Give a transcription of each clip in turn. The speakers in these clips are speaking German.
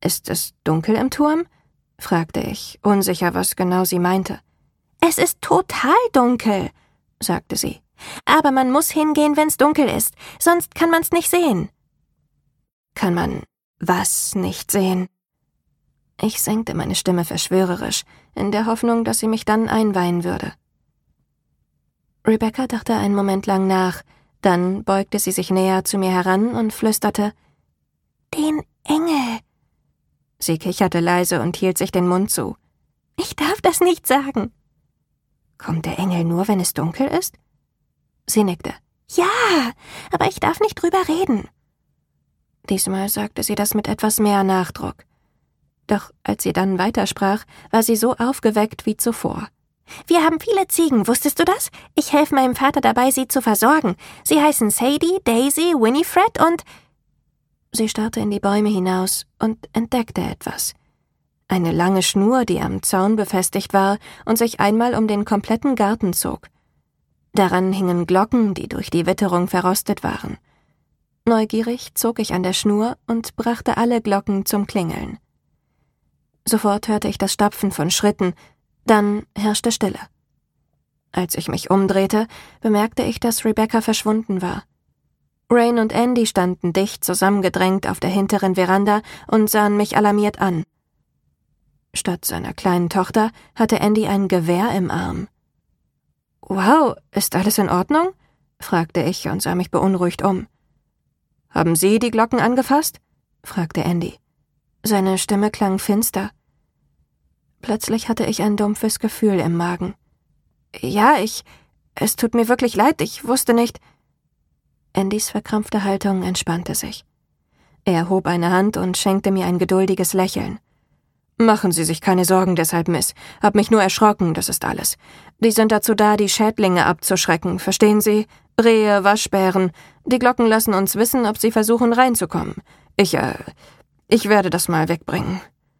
»Ist es dunkel im Turm?« fragte ich, unsicher, was genau sie meinte. »Es ist total dunkel«, sagte sie. »Aber man muss hingehen, wenn's dunkel ist, sonst kann man's nicht sehen.« »Kann man was nicht sehen?« Ich senkte meine Stimme verschwörerisch, in der Hoffnung, dass sie mich dann einweihen würde. Rebecca dachte einen Moment lang nach, dann beugte sie sich näher zu mir heran und flüsterte, »Den Engel!« Sie kicherte leise und hielt sich den Mund zu. »Ich darf das nicht sagen.« »Kommt der Engel nur, wenn es dunkel ist?« Sie nickte. »Ja, aber ich darf nicht drüber reden.« Diesmal sagte sie das mit etwas mehr Nachdruck. Doch als sie dann weitersprach, war sie so aufgeweckt wie zuvor. »Wir haben viele Ziegen, wusstest du das? Ich helfe meinem Vater dabei, sie zu versorgen. Sie heißen Sadie, Daisy, Winifred und...« Sie starrte in die Bäume hinaus und entdeckte etwas. Eine lange Schnur, die am Zaun befestigt war und sich einmal um den kompletten Garten zog. Daran hingen Glocken, die durch die Witterung verrostet waren. Neugierig zog ich an der Schnur und brachte alle Glocken zum Klingeln. Sofort hörte ich das Stapfen von Schritten, dann herrschte Stille. Als ich mich umdrehte, bemerkte ich, dass Rebecca verschwunden war. Rain und Andy standen dicht zusammengedrängt auf der hinteren Veranda und sahen mich alarmiert an. Statt seiner kleinen Tochter hatte Andy ein Gewehr im Arm. »Wow, ist alles in Ordnung?« fragte ich und sah mich beunruhigt um. »Haben Sie die Glocken angefasst?« fragte Andy. Seine Stimme klang finster. Plötzlich hatte ich ein dumpfes Gefühl im Magen. »Ja, es tut mir wirklich leid, ich wusste nicht...« Andys verkrampfte Haltung entspannte sich. Er hob eine Hand und schenkte mir ein geduldiges Lächeln. »Machen Sie sich keine Sorgen deshalb, Miss. Hab mich nur erschrocken, das ist alles. Die sind dazu da, die Schädlinge abzuschrecken, verstehen Sie? Rehe, Waschbären. Die Glocken lassen uns wissen, ob sie versuchen reinzukommen. Ich werde das mal wegbringen.«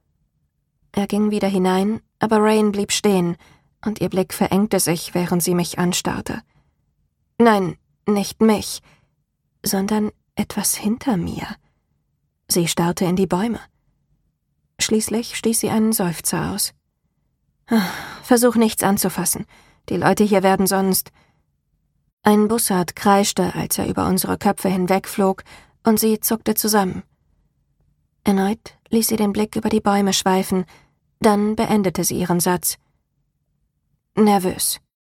Er ging wieder hinein, aber Rain blieb stehen, und ihr Blick verengte sich, während sie mich anstarrte. Nein, nicht mich, sondern etwas hinter mir. Sie starrte in die Bäume. Schließlich stieß sie einen Seufzer aus. »Versuch nichts anzufassen. Die Leute hier werden sonst...« Ein Bussard kreischte, als er über unsere Köpfe hinwegflog, und sie zuckte zusammen. Erneut ließ sie den Blick über die Bäume schweifen, dann beendete sie ihren Satz. Nervös.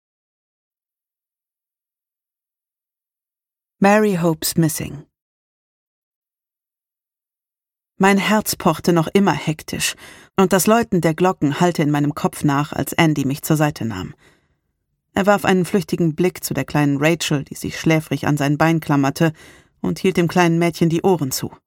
Mary Hope's Missing. Mein Herz pochte noch immer hektisch, und das Läuten der Glocken hallte in meinem Kopf nach, als Andy mich zur Seite nahm. Er warf einen flüchtigen Blick zu der kleinen Rachel, die sich schläfrig an sein Bein klammerte, und hielt dem kleinen Mädchen die Ohren zu.